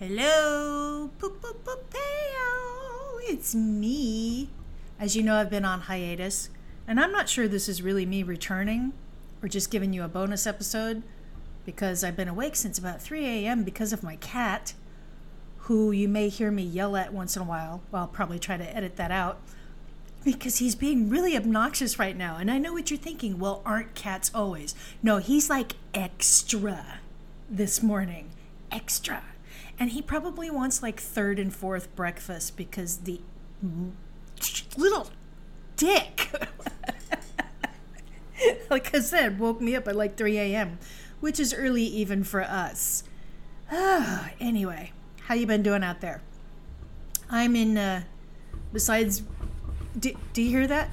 Hello, poop poop poop peo. It's me. As you know, I've been on hiatus, and I'm not sure this is really me returning or just giving you a bonus episode because I've been awake since about 3 a.m. because of my cat, who you may hear me yell at once in a while. Well, I'll probably try to edit that out because he's being really obnoxious right now. And I know what you're thinking. Well, aren't cats always? No, he's like extra this morning. Extra. And he probably wants like third and fourth breakfast because the little dick, like I said, woke me up at like 3 a.m., which is early even for us. Anyway, how you been doing out there? I'm in, besides, do you hear that?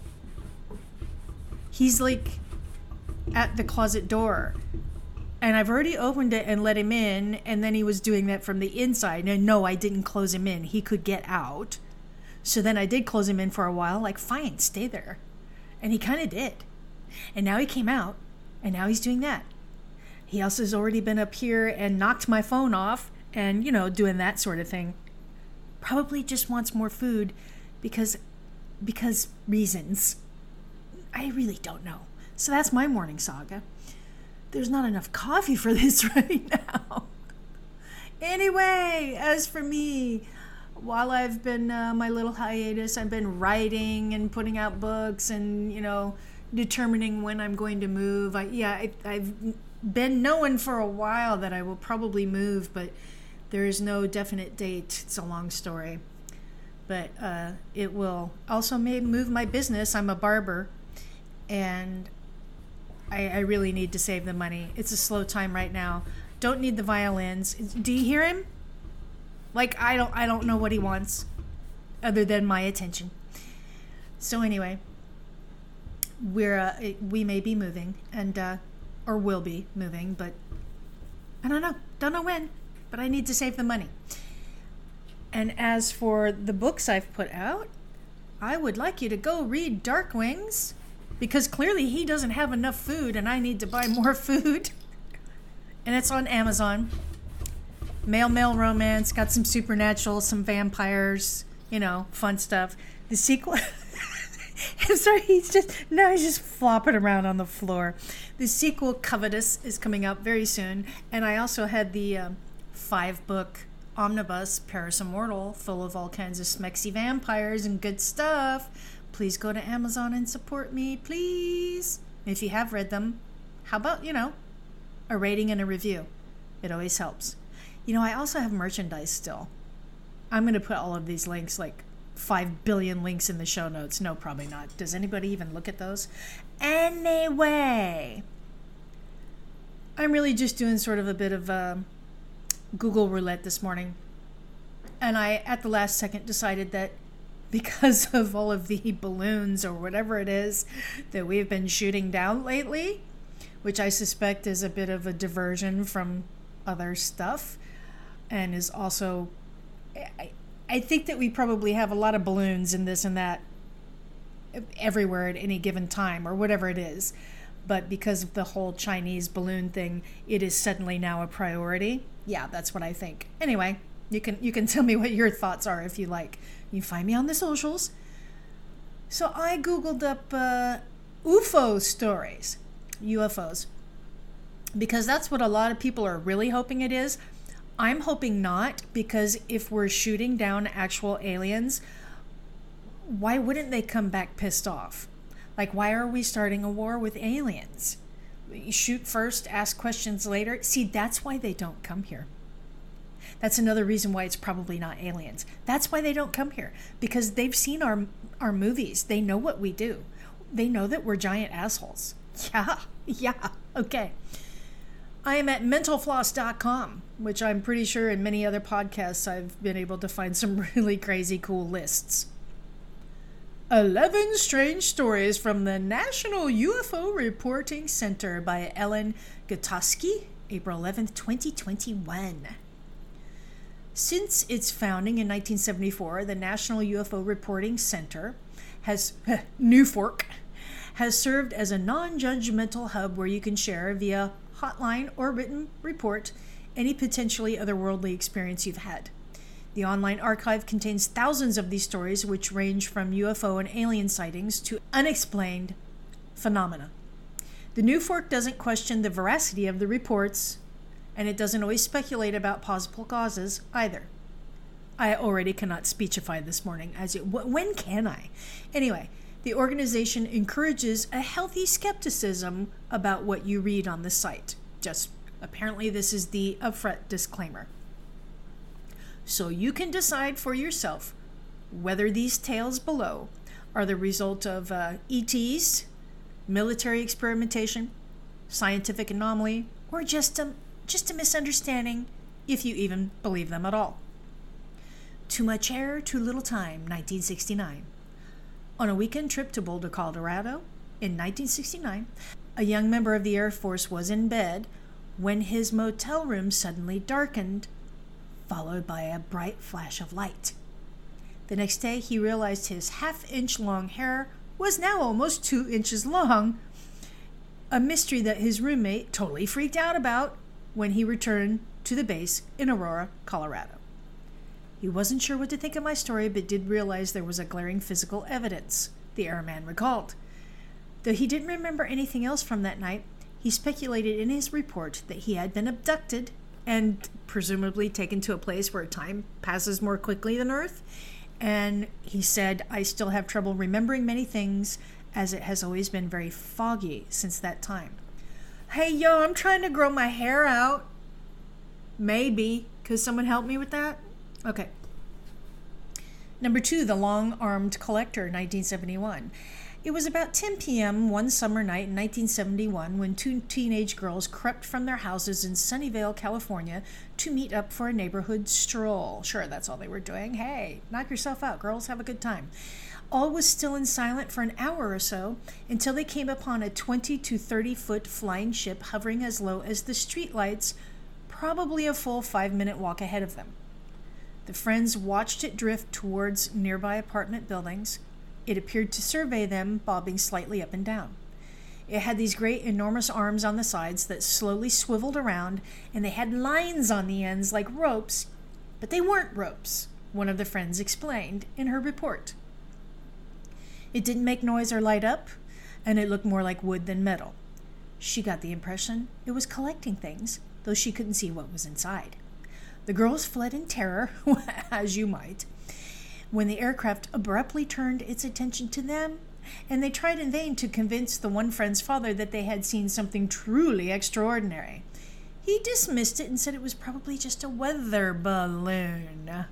He's like at the closet door. And I've already opened it and let him in, and then he was doing that from the inside. And no, I didn't close him in. He could get out. So then I did close him in for a while, like, fine, stay there. And he kind of did. And now he came out, and now he's doing that. He also has already been up here and knocked my phone off and, doing that sort of thing. Probably just wants more food because reasons. I really don't know. So that's my morning saga. There's not enough coffee for this right now. Anyway, as for me, while I've been my little hiatus, I've been writing and putting out books and, determining when I'm going to move. I've been knowing for a while that I will probably move, but there is no definite date. It's a long story. But it will also move my business. I'm a barber, and I really need to save the money. It's a slow time right now. Don't need the violins. Do you hear him? Like, I don't know what he wants other than my attention. So anyway, we may be moving or will be moving, but I don't know when, but I need to save the money. And as for the books I've put out, I would like you to go read Dark Wings, because clearly he doesn't have enough food and I need to buy more food. And it's on Amazon. Male romance, got some supernatural, some vampires, fun stuff. The sequel... I'm sorry, he's just flopping around on the floor. The sequel, Covetous, is coming out very soon. And I also had the 5-book omnibus, Paris Immortal, full of all kinds of smexy vampires and good stuff. Please go to Amazon and support me, please. If you have read them, how about, a rating and a review? It always helps. I also have merchandise still. I'm going to put all of these links, like 5 billion links in the show notes. No, probably not. Does anybody even look at those? Anyway, I'm really just doing sort of a bit of Google roulette this morning. And I, at the last second, decided that because of all of the balloons or whatever it is that we've been shooting down lately, which I suspect is a bit of a diversion from other stuff, and is also, I think that we probably have a lot of balloons and this and that everywhere at any given time, or whatever it is. But because of the whole Chinese balloon thing, it is suddenly now a priority. Yeah, that's what I think. Anyway, you can tell me what your thoughts are if you like. You find me on the socials. So I Googled up UFO stories, UFOs, because that's what a lot of people are really hoping it is. I'm hoping not, because if we're shooting down actual aliens, why wouldn't they come back pissed off? Like, why are we starting a war with aliens? You shoot first, ask questions later. See, that's why they don't come here. That's another reason why it's probably not aliens. That's why they don't come here, because they've seen our movies. They know what we do. They know that we're giant assholes. Yeah, okay. I am at mentalfloss.com, which I'm pretty sure in many other podcasts I've been able to find some really crazy cool lists. 11 Strange Stories from the National UFO Reporting Center by Ellen Gutowski, April 11th, 2021. Since its founding in 1974, the National UFO Reporting Center NUFORC, has served as a non-judgmental hub where you can share via hotline or written report any potentially otherworldly experience you've had. The online archive contains thousands of these stories, which range from UFO and alien sightings to unexplained phenomena. The New Fork doesn't question the veracity of the reports, and it doesn't always speculate about possible causes either. I already cannot speechify this morning. When can I? Anyway, the organization encourages a healthy skepticism about what you read on the site. Just apparently this is the upfront disclaimer. So you can decide for yourself whether these tales below are the result of ETs, military experimentation, scientific anomaly, or just a misunderstanding, if you even believe them at all. Too much air, too little time, 1969. On a weekend trip to Boulder, Colorado, in 1969, a young member of the Air Force was in bed when his motel room suddenly darkened, followed by a bright flash of light. The next day, he realized his half-inch long hair was now almost 2 inches long, a mystery that his roommate totally freaked out about when he returned to the base in Aurora, Colorado. He wasn't sure what to think of my story, but did realize there was a glaring physical evidence, the airman recalled. Though he didn't remember anything else from that night, he speculated in his report that he had been abducted and presumably taken to a place where time passes more quickly than Earth. And he said, I still have trouble remembering many things, as it has always been very foggy since that time. Hey, yo, I'm trying to grow my hair out. Maybe. Could someone help me with that? Okay. Number 2, The Long-Armed Collector, 1971. It was about 10 p.m. one summer night in 1971 when 2 teenage girls crept from their houses in Sunnyvale, California to meet up for a neighborhood stroll. Sure, that's all they were doing. Hey, knock yourself out, girls. Have a good time. All was still and silent for an hour or so until they came upon a 20 to 30-foot flying ship hovering as low as the streetlights, probably a full 5-minute walk ahead of them. The friends watched it drift towards nearby apartment buildings. It appeared to survey them, bobbing slightly up and down. It had these great enormous arms on the sides that slowly swiveled around, and they had lines on the ends like ropes, but they weren't ropes, one of the friends explained in her report. It didn't make noise or light up, and it looked more like wood than metal. She got the impression it was collecting things, though she couldn't see what was inside. The girls fled in terror, as you might, when the aircraft abruptly turned its attention to them, and they tried in vain to convince the one friend's father that they had seen something truly extraordinary. He dismissed it and said it was probably just a weather balloon.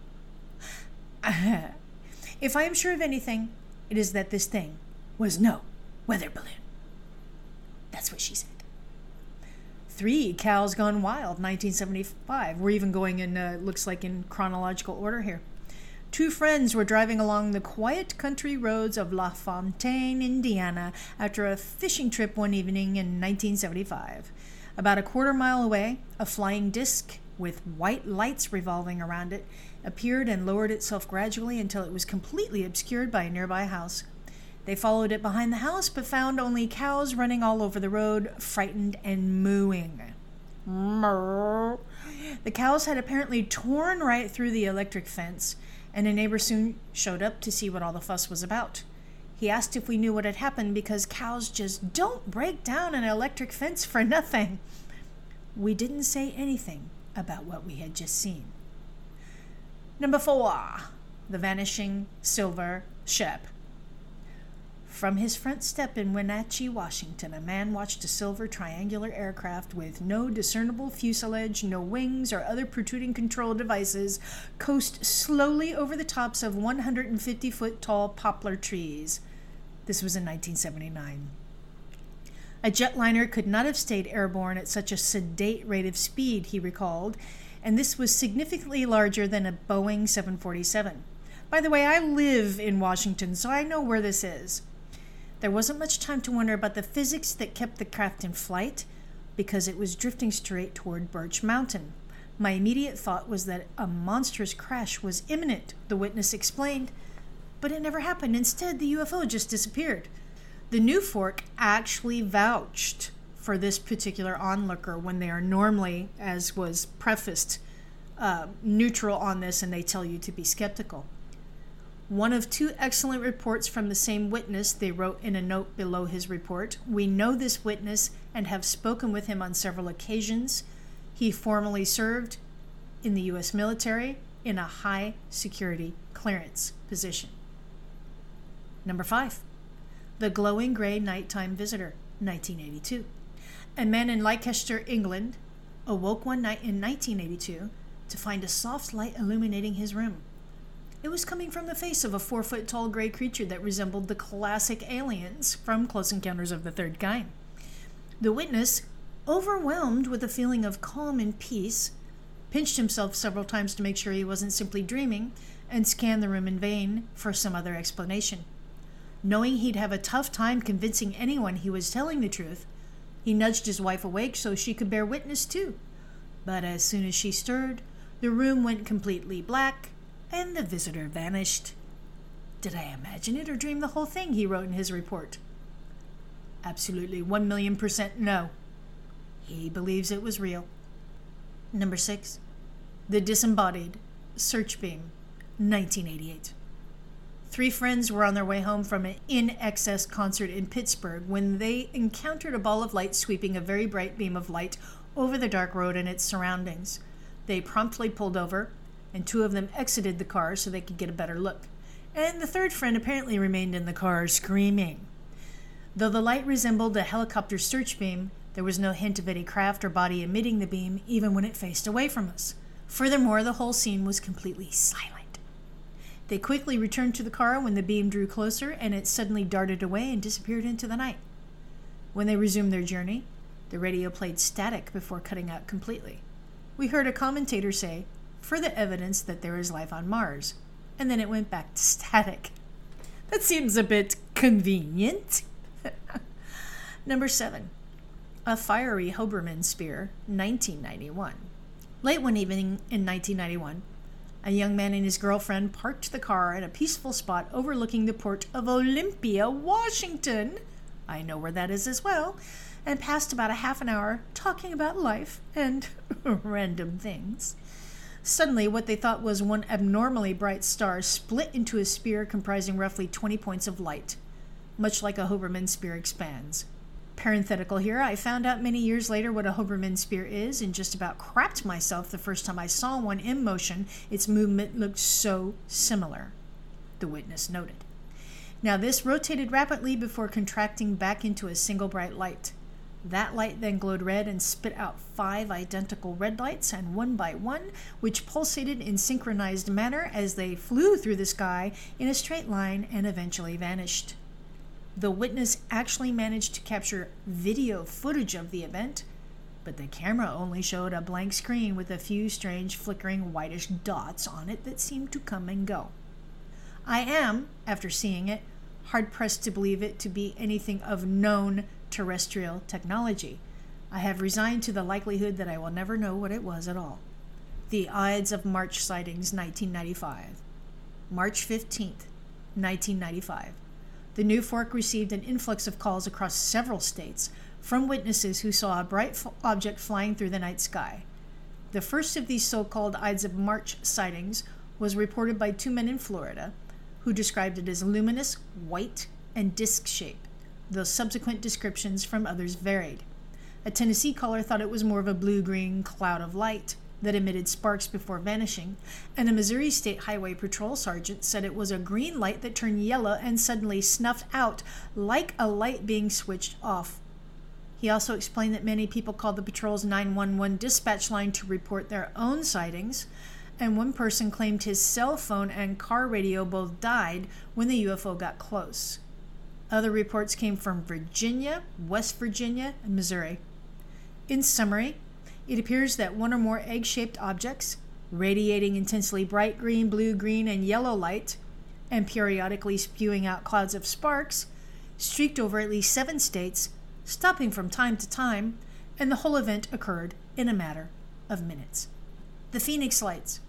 If I am sure of anything, it is that this thing was no weather balloon. That's what she said. 3, Cows Gone Wild, 1975. We're even going in, looks like in chronological order here. 2 friends were driving along the quiet country roads of La Fontaine, Indiana, after a fishing trip one evening in 1975. About a quarter-mile away, a flying disc with white lights revolving around it appeared and lowered itself gradually until it was completely obscured by a nearby house. They followed it behind the house, but found only cows running all over the road, frightened and mooing. The cows had apparently torn right through the electric fence, and a neighbor soon showed up to see what all the fuss was about. He asked if we knew what had happened because cows just don't break down an electric fence for nothing. We didn't say anything about what we had just seen. Number 4, The Vanishing Silver Ship. From his front step in Wenatchee, Washington, a man watched a silver triangular aircraft with no discernible fuselage, no wings, or other protruding control devices coast slowly over the tops of 150-foot-tall poplar trees. This was in 1979. A jetliner could not have stayed airborne at such a sedate rate of speed, he recalled, and this was significantly larger than a Boeing 747. By the way, I live in Washington, so I know where this is. There wasn't much time to wonder about the physics that kept the craft in flight, because it was drifting straight toward Birch Mountain. My immediate thought was that a monstrous crash was imminent, the witness explained, but it never happened. Instead, the UFO just disappeared. The New Fork actually vouched for this particular onlooker when they are normally, as was prefaced, neutral on this, and they tell you to be skeptical. One of two excellent reports from the same witness, they wrote in a note below his report. We know this witness and have spoken with him on several occasions. He formerly served in the U.S. military in a high security clearance position. Number 5, the glowing gray nighttime visitor, 1982. A man in Leicester, England, awoke one night in 1982 to find a soft light illuminating his room. It was coming from the face of a 4-foot-tall gray creature that resembled the classic aliens from Close Encounters of the Third Kind. The witness, overwhelmed with a feeling of calm and peace, pinched himself several times to make sure he wasn't simply dreaming, and scanned the room in vain for some other explanation. Knowing he'd have a tough time convincing anyone he was telling the truth, he nudged his wife awake so she could bear witness too. But as soon as she stirred, the room went completely black, and the visitor vanished. Did I imagine it or dream the whole thing? He wrote in his report. Absolutely 1,000,000% no. He believes it was real. Number 6, the disembodied search beam, 1988. 3 friends were on their way home from an In Excess concert in Pittsburgh when they encountered a ball of light sweeping a very bright beam of light over the dark road and its surroundings. They promptly pulled over, and 2 of them exited the car so they could get a better look. And the 3rd friend apparently remained in the car screaming. Though the light resembled a helicopter search beam, there was no hint of any craft or body emitting the beam even when it faced away from us. Furthermore, the whole scene was completely silent. They quickly returned to the car when the beam drew closer, and it suddenly darted away and disappeared into the night. When they resumed their journey, the radio played static before cutting out completely. We heard a commentator say, "Further evidence that there is life on Mars," and then it went back to static. That seems a bit convenient. Number 7, a fiery Hoberman spear, 1991. Late one evening in 1991, a young man and his girlfriend parked the car at a peaceful spot overlooking the port of Olympia, Washington. I know where that is as well. And passed about a half an hour talking about life and random things. Suddenly, what they thought was one abnormally bright star split into a spear comprising roughly 20 points of light, much like a Hoberman spear expands. Parenthetical here, I found out many years later what a Hoberman spear is and just about crapped myself the first time I saw one in motion. Its movement looked so similar, the witness noted. Now, this rotated rapidly before contracting back into a single bright light. That light then glowed red and spit out 5 identical red lights, and one by one, which pulsated in synchronized manner as they flew through the sky in a straight line and eventually vanished. The witness actually managed to capture video footage of the event, but the camera only showed a blank screen with a few strange flickering whitish dots on it that seemed to come and go. I am, after seeing it, hard-pressed to believe it to be anything of known terrestrial technology. I have resigned to the likelihood that I will never know what it was at all. The Ides of March sightings, 1995. March 15th, 1995. The New Fork received an influx of calls across several states from witnesses who saw a bright object flying through the night sky. The first of these so-called Ides of March sightings was reported by 2 men in Florida who described it as luminous, white, and disc-shaped, though subsequent descriptions from others varied. A Tennessee caller thought it was more of a blue-green cloud of light that emitted sparks before vanishing, and a Missouri State Highway Patrol sergeant said it was a green light that turned yellow and suddenly snuffed out like a light being switched off. He also explained that many people called the patrol's 911 dispatch line to report their own sightings, and one person claimed his cell phone and car radio both died when the UFO got close. Other reports came from Virginia, West Virginia, and Missouri. In summary, it appears that one or more egg-shaped objects, radiating intensely bright green, blue, green, and yellow light, and periodically spewing out clouds of sparks, streaked over at least 7 states, stopping from time to time, and the whole event occurred in a matter of minutes. The Phoenix Lights,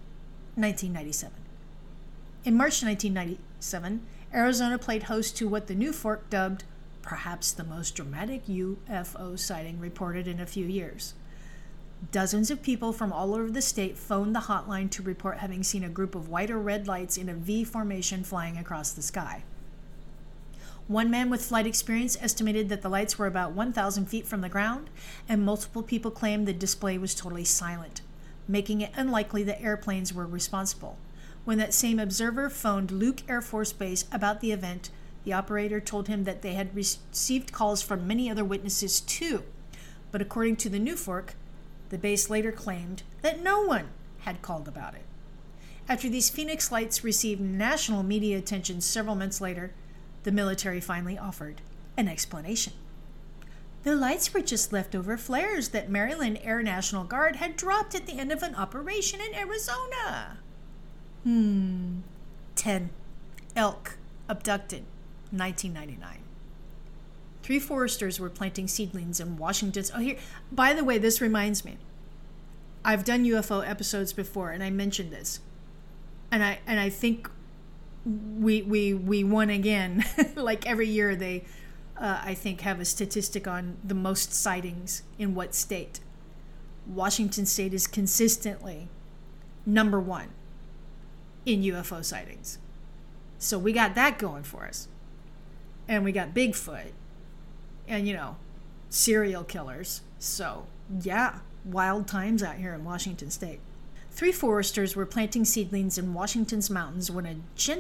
1997. In March 1997, Arizona played host to what the New Fork dubbed perhaps the most dramatic UFO sighting reported in a few years. Dozens of people from all over the state phoned the hotline to report having seen a group of white or red lights in a V formation flying across the sky. One man with flight experience estimated that the lights were about 1,000 feet from the ground, and multiple people claimed the display was totally silent, making it unlikely that airplanes were responsible. When that same observer phoned Luke Air Force Base about the event, the operator told him that they had received calls from many other witnesses too. But according to the NUFORC, the base later claimed that no one had called about it. After these Phoenix lights received national media attention several months later, the military finally offered an explanation. The lights were just leftover flares that Maryland Air National Guard had dropped at the end of an operation in Arizona. 10. Elk abducted, 1999. 3 foresters were planting seedlings in Washington's... Oh, here, by the way, this reminds me. I've done UFO episodes before, and I mentioned this. And I think we won again. Like every year they, I think, have a statistic on the most sightings in what state. Washington State is consistently number 1 in UFO sightings. So we got that going for us. And we got Bigfoot. And, serial killers. So, yeah, wild times out here in Washington State. 3 foresters were planting seedlings in Washington's mountains when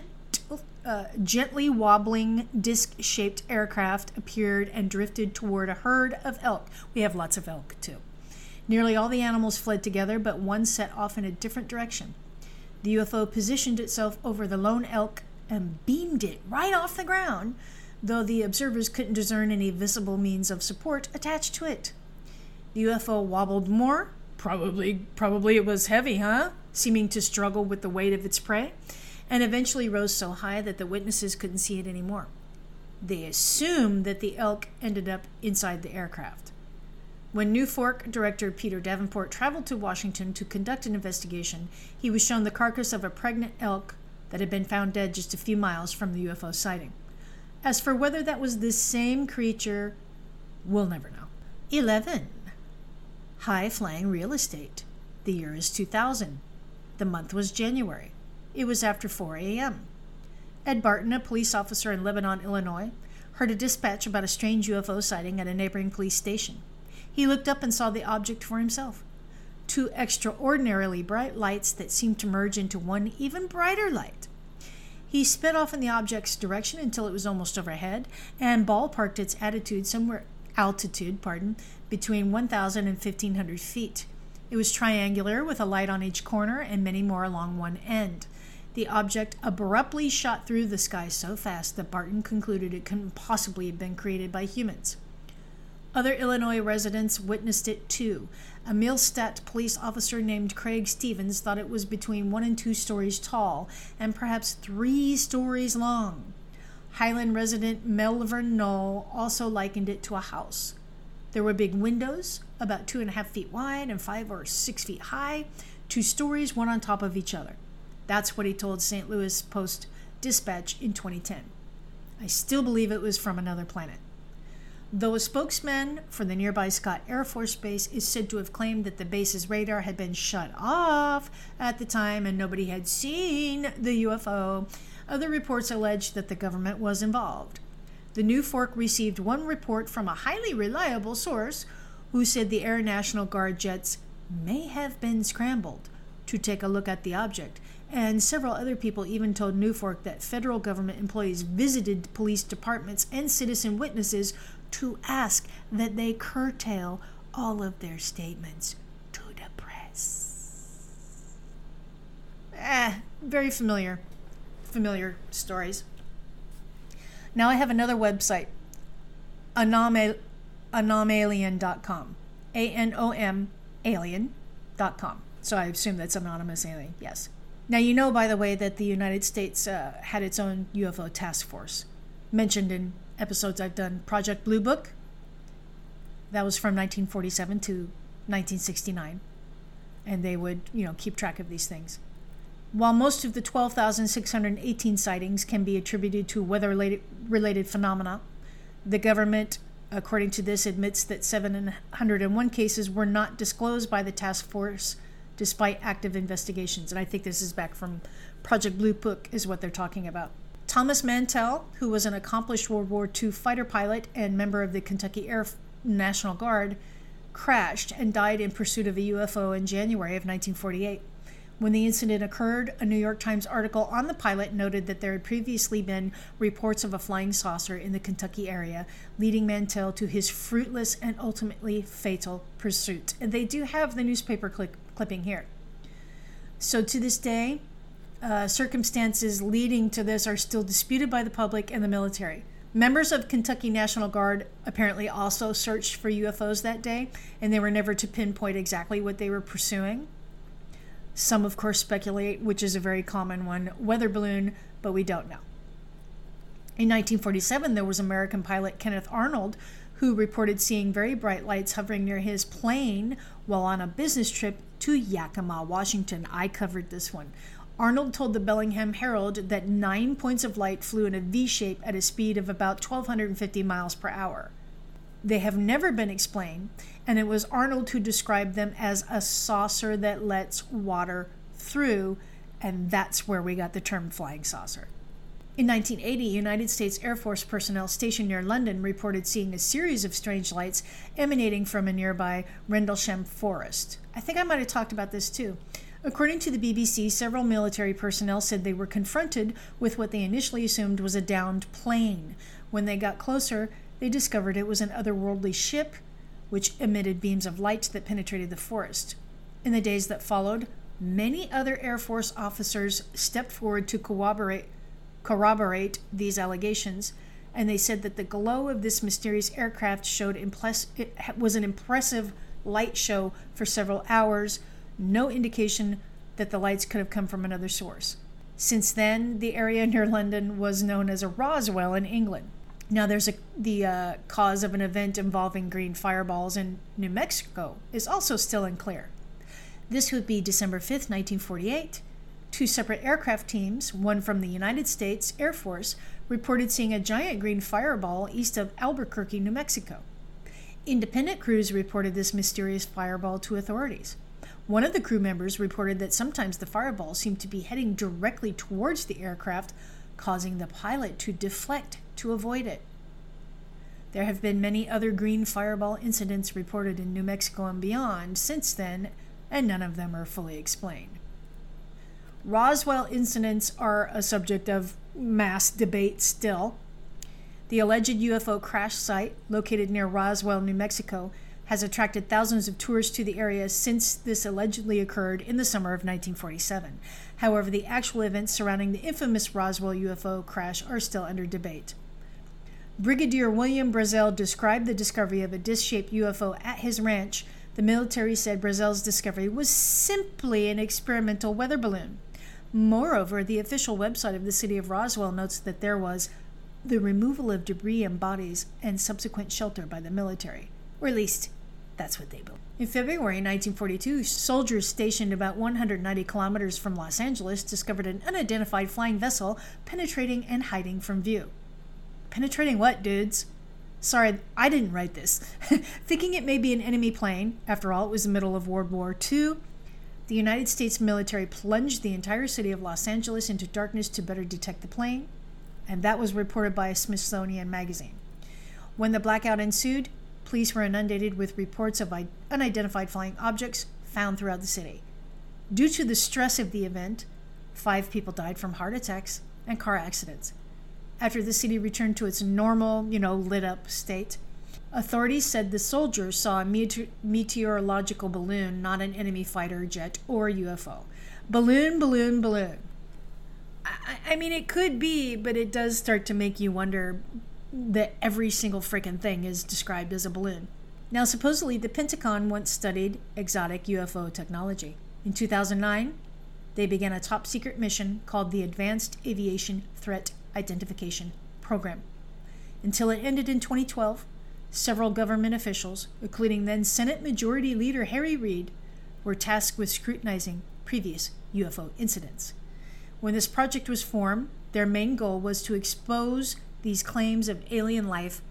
a gently wobbling disc-shaped aircraft appeared and drifted toward a herd of elk. We have lots of elk, too. Nearly all the animals fled together, but one set off in a different direction. The UFO positioned itself over the lone elk and beamed it right off the ground, though the observers couldn't discern any visible means of support attached to it. The UFO wobbled more. Probably it was heavy, huh? Seeming to struggle with the weight of its prey, and eventually rose so high that the witnesses couldn't see it anymore. They assumed that the elk ended up inside the aircraft. When NUFORC director Peter Davenport traveled to Washington to conduct an investigation, he was shown the carcass of a pregnant elk that had been found dead just a few miles from the UFO sighting. As for whether that was the same creature, we'll never know. 11. High-flying real estate. The year is 2000. The month was January. It was after 4 a.m. Ed Barton, a police officer in Lebanon, Illinois, heard a dispatch about a strange UFO sighting at a neighboring police station. He looked up and saw the object for himself. 2 extraordinarily bright lights that seemed to merge into one even brighter light. He sped off in the object's direction until it was almost overhead and ballparked its altitude between 1,000 and 1,500 feet. It was triangular with a light on each corner and many more along one end. The object abruptly shot through the sky so fast that Barton concluded it couldn't possibly have been created by humans. Other Illinois residents witnessed it too. A Millstadt police officer named Craig Stevens thought it was between 1 and 2 stories tall and perhaps 3 stories long. Highland resident Melvern Knoll also likened it to a house. There were big windows, about 2.5 feet wide and 5 or 6 feet high, 2 stories, one on top of each other. That's what he told St. Louis Post-Dispatch in 2010. I still believe it was from another planet. Though a spokesman for the nearby Scott Air Force Base is said to have claimed that the base's radar had been shut off at the time and nobody had seen the UFO, other reports allege that the government was involved. The NUFORC received one report from a highly reliable source who said the Air National Guard jets may have been scrambled to take a look at the object, and several other people even told NUFORC that federal government employees visited police departments and citizen witnesses to ask that they curtail all of their statements to the press. Very familiar stories. Now I have another website, anomalien.com. A-N-O-M, alien.com. So I assume that's anonymous alien, yes. Now you know, by the way, that the United States had its own UFO task force. Mentioned in episodes I've done, Project Blue Book. That was from 1947 to 1969. And they would, keep track of these things. While most of the 12,618 sightings can be attributed to weather-related phenomena, The government, according to this, admits that 701 cases were not disclosed by the task force despite active investigations. And I think this is back from Project Blue Book is what they're talking about. Thomas Mantell, who was an accomplished World War II fighter pilot and member of the Kentucky Air National Guard, crashed and died in pursuit of a UFO in January of 1948. When the incident occurred, a New York Times article on the pilot noted that there had previously been reports of a flying saucer in the Kentucky area, leading Mantell to his fruitless and ultimately fatal pursuit. And they do have the newspaper clipping here. So to this day, circumstances leading to this are still disputed by the public and the military. Members of Kentucky National Guard apparently also searched for UFOs that day, and they were never to pinpoint exactly what they were pursuing. Some, of course, speculate, which is a very common one, weather balloon, but we don't know. In 1947, there was American pilot Kenneth Arnold, who reported seeing very bright lights hovering near his plane while on a business trip to Yakima, Washington. I covered this one. Arnold told the Bellingham Herald that 9 points of light flew in a V shape at a speed of about 1,250 miles per hour. They have never been explained, and it was Arnold who described them as a saucer that lets water through, and that's where we got the term flying saucer. In 1980, United States Air Force personnel stationed near London reported seeing a series of strange lights emanating from a nearby Rendlesham forest. I think I might have talked about this too. According to the BBC, several military personnel said they were confronted with what they initially assumed was a downed plane. When they got closer, they discovered it was an otherworldly ship, which emitted beams of light that penetrated the forest. In the days that followed, many other Air Force officers stepped forward to corroborate these allegations, and they said that the glow of this mysterious aircraft showed it was an impressive light show for several hours, no indication that the lights could have come from another source. Since then, the area near London was known as a Roswell in England. Now, the cause of an event involving green fireballs in New Mexico is also still unclear. This would be December 5th, 1948. Two separate aircraft teams, one from the United States Air Force, reported seeing a giant green fireball east of Albuquerque, New Mexico. Independent crews reported this mysterious fireball to authorities. One of the crew members reported that sometimes the fireball seemed to be heading directly towards the aircraft, causing the pilot to deflect to avoid it. There have been many other green fireball incidents reported in New Mexico and beyond since then, and none of them are fully explained. Roswell incidents are a subject of mass debate still. The alleged UFO crash site, located near Roswell, New Mexico, has attracted thousands of tourists to the area since this allegedly occurred in the summer of 1947. However, the actual events surrounding the infamous Roswell UFO crash are still under debate. Brigadier William Brazel described the discovery of a disc-shaped UFO at his ranch. The military said Brazel's discovery was simply an experimental weather balloon. Moreover, the official website of the city of Roswell notes that there was the removal of debris and bodies and subsequent shelter by the military, or at least that's what they believe. In February 1942, soldiers stationed about 190 kilometers from Los Angeles discovered an unidentified flying vessel penetrating and hiding from view. Penetrating what, dudes? Sorry, I didn't write this. Thinking it may be an enemy plane, after all, it was the middle of World War II, the United States military plunged the entire city of Los Angeles into darkness to better detect the plane, and that was reported by a Smithsonian magazine. When the blackout ensued, police were inundated with reports of unidentified flying objects found throughout the city. Due to the stress of the event, 5 people died from heart attacks and car accidents. After the city returned to its normal, lit-up state, authorities said the soldiers saw a meteorological balloon, not an enemy fighter jet or UFO. Balloon, balloon, balloon. I mean, it could be, but it does start to make you wonder that every single freaking thing is described as a balloon. Now, supposedly, the Pentagon once studied exotic UFO technology. In 2009, they began a top-secret mission called the Advanced Aviation Threat Identification Program. Until it ended in 2012, several government officials, including then Senate Majority Leader Harry Reid, were tasked with scrutinizing previous UFO incidents. When this project was formed, their main goal was to expose these claims of alien life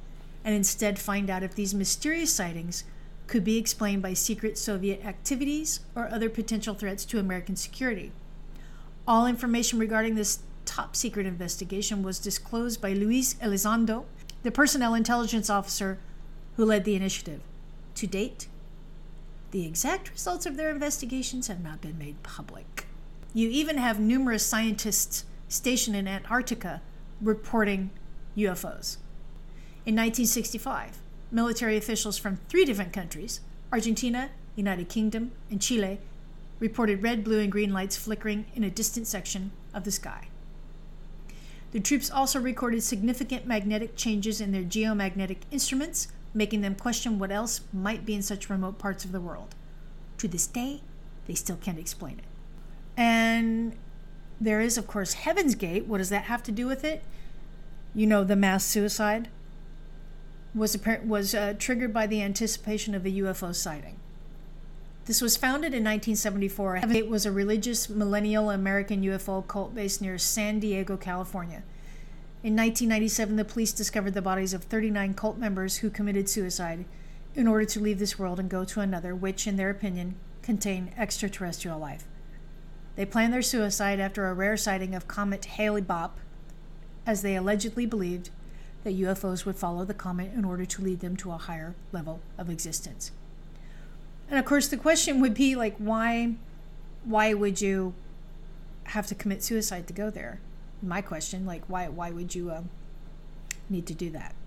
and instead find out if these mysterious sightings could be explained by secret Soviet activities or other potential threats to American security. All information regarding this top secret investigation was disclosed by Luis Elizondo, the personnel intelligence officer who led the initiative. To date, the exact results of their investigations have not been made public. You even have numerous scientists stationed in Antarctica reporting UFOs. In 1965, military officials from 3 different countries, Argentina, United Kingdom, and Chile, reported red, blue, and green lights flickering in a distant section of the sky. The troops also recorded significant magnetic changes in their geomagnetic instruments, making them question what else might be in such remote parts of the world. To this day, they still can't explain it. And there is, of course, Heaven's Gate. What does that have to do with it? You know, the mass suicide was triggered by the anticipation of a UFO sighting. This was founded in 1974. Heaven's Gate was a religious millennial American UFO cult based near San Diego, California. In 1997, the police discovered the bodies of 39 cult members who committed suicide in order to leave this world and go to another, which, in their opinion, contained extraterrestrial life. They planned their suicide after a rare sighting of comet Hale-Bopp, as they allegedly believed that UFOs would follow the comet in order to lead them to a higher level of existence. And of course, the question would be like, why would you have to commit suicide to go there? My question, like, why would you need to do that?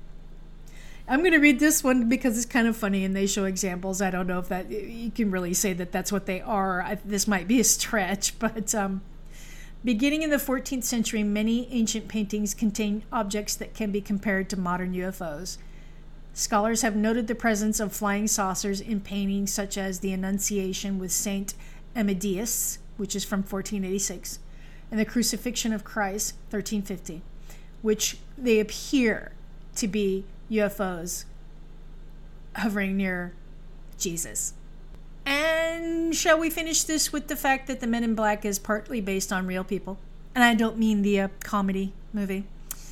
I'm going to read this one because it's kind of funny and they show examples. I don't know if that you can really say that that's what they are. This might be a stretch, but beginning in the 14th century, many ancient paintings contain objects that can be compared to modern UFOs. Scholars have noted the presence of flying saucers in paintings such as the Annunciation with Saint Emedius, which is from 1486, and the Crucifixion of Christ, 1350, which they appear to be UFOs hovering near Jesus. And shall we finish this with the fact that the Men in Black is partly based on real people? And I don't mean the comedy movie.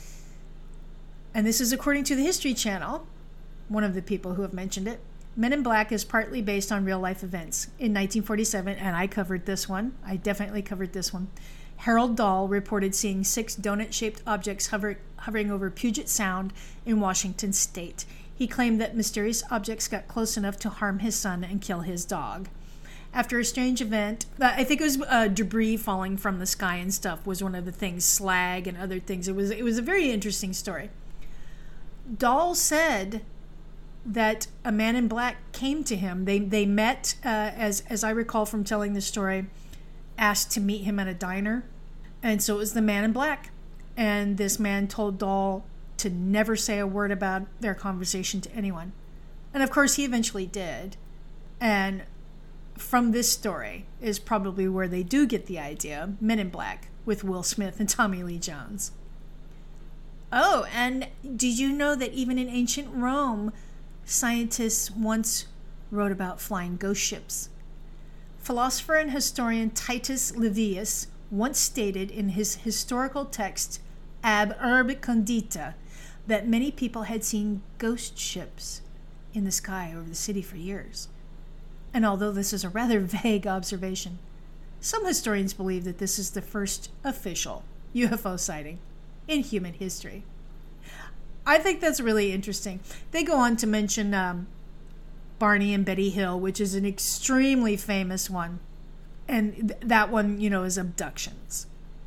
And this is according to the History Channel, one of the people who have mentioned it. Men in Black is partly based on real-life events. In 1947, and I covered this one, I definitely covered this one, Harold Dahl reported seeing 6 donut-shaped objects hovering over Puget Sound in Washington state. He claimed that mysterious objects got close enough to harm his son and kill his dog. After a strange event, I think it was debris falling from the sky and stuff was one of the things, slag and other things. It was a very interesting story. Dahl said that a man in black came to him. They met, as I recall from telling the story, asked to meet him at a diner. And so it was the man in black. And this man told Dahl to never say a word about their conversation to anyone. And of course he eventually did. And from this story is probably where they do get the idea, Men in Black, with Will Smith and Tommy Lee Jones. Oh, and did you know that even in ancient Rome, scientists once wrote about flying ghost ships? Philosopher and historian Titus Livius once stated in his historical text Ab Urbe Condita that many people had seen ghost ships in the sky over the city for years. And although this is a rather vague observation, some historians believe that this is the first official UFO sighting in human history. I think that's really interesting. They go on to mention Barney and Betty Hill, which is an extremely famous one. And that one, is abductions.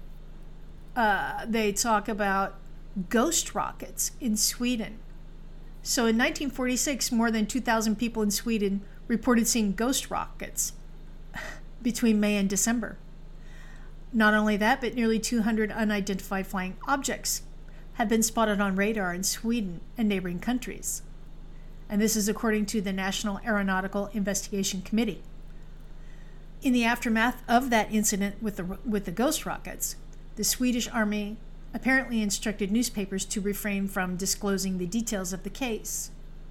They talk about ghost rockets in Sweden. So in 1946, more than 2,000 people in Sweden reported seeing ghost rockets between May and December. Not only that, but nearly 200 unidentified flying objects have been spotted on radar in Sweden and neighboring countries. And this is according to the National Aeronautical Investigation Committee. In the aftermath of that incident with the ghost rockets, the Swedish Army apparently instructed newspapers to refrain from disclosing the details of the case.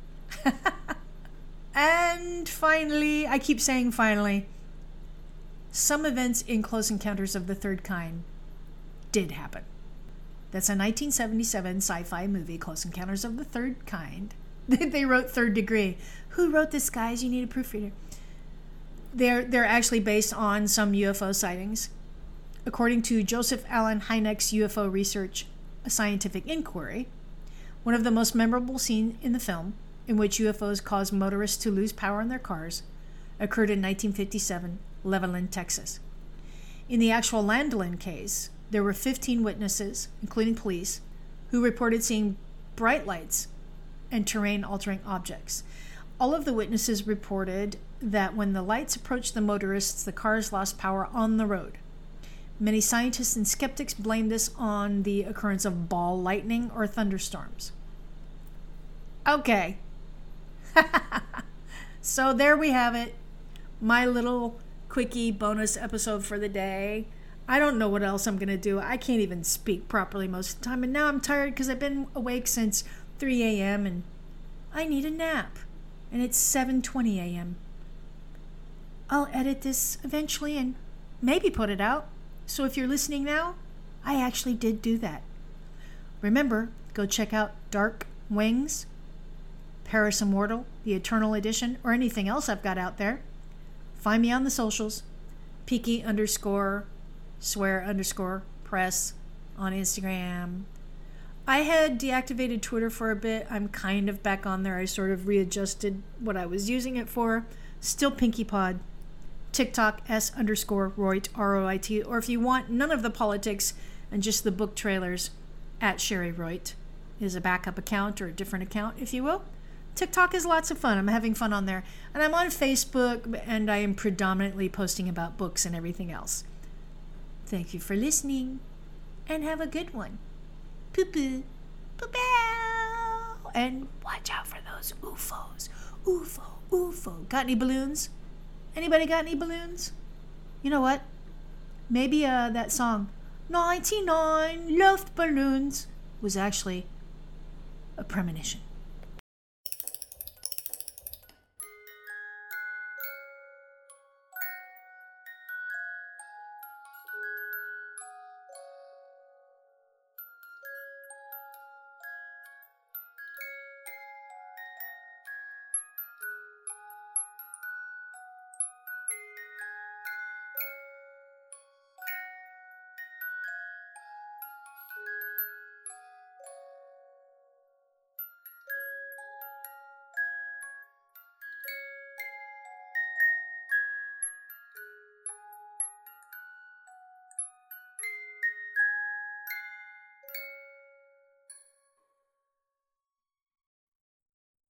And finally, I keep saying finally, some events in Close Encounters of the Third Kind did happen. That's a 1977 sci-fi movie, Close Encounters of the Third Kind. They wrote Third Degree. Who wrote this, guys? You need a proofreader. They're actually based on some UFO sightings. According to Joseph Allen Hynek's UFO Research, a Scientific Inquiry, one of the most memorable scenes in the film, in which UFOs caused motorists to lose power in their cars, occurred in 1957, Levelland, Texas. In the actual Landlin case, there were 15 witnesses, including police, who reported seeing bright lights and terrain-altering objects. All of the witnesses reported that when the lights approached the motorists, the cars lost power on the road. Many scientists and skeptics blame this on the occurrence of ball lightning or thunderstorms. Okay. So there we have it. My little quickie bonus episode for the day. I don't know what else I'm going to do. I can't even speak properly most of the time. And now I'm tired because I've been awake since 3 a.m. and I need a nap. And it's 7:20 a.m. I'll edit this eventually and maybe put it out. So if you're listening now, I actually did do that. Remember, go check out Dark Wings, Paris Immortal, the Eternal Edition, or anything else I've got out there. Find me on the socials, Peaky_swear_press on Instagram. I had deactivated Twitter for a bit. I'm kind of back on there. I sort of readjusted what I was using it for. Still PinkyPod. TikTok, S_Roit, R-O-I-T. Or if you want none of the politics and just the book trailers, at Sherry Roit is a backup account or a different account, if you will. TikTok is lots of fun. I'm having fun on there. And I'm on Facebook, and I am predominantly posting about books and everything else. Thank you for listening, and have a good one. Poo-poo. Poo-pow. And watch out for those UFOs. UFO. Got any balloons? Anybody got any balloons? You know what? Maybe that song, 99 Luftballons, was actually a premonition.